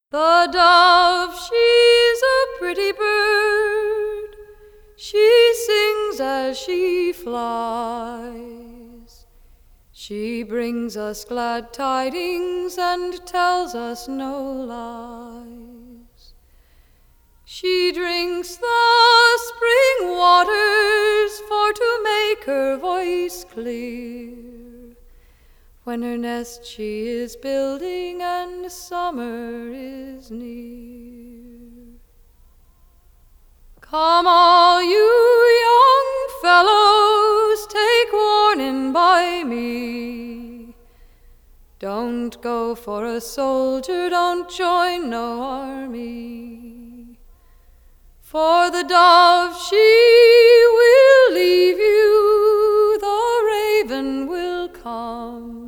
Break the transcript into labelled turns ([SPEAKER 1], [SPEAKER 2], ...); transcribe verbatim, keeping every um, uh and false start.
[SPEAKER 1] The dove, she's a pretty bird. She sings as she flies. She brings us glad tidings and tells us no lies. She drinks the spring waters for to make her voice clear. When her nest she is building and summer is near. Come all you young fellows, take warning by me. Don't go for a soldier, don't join no army. For the dove she will leave you, the raven will come.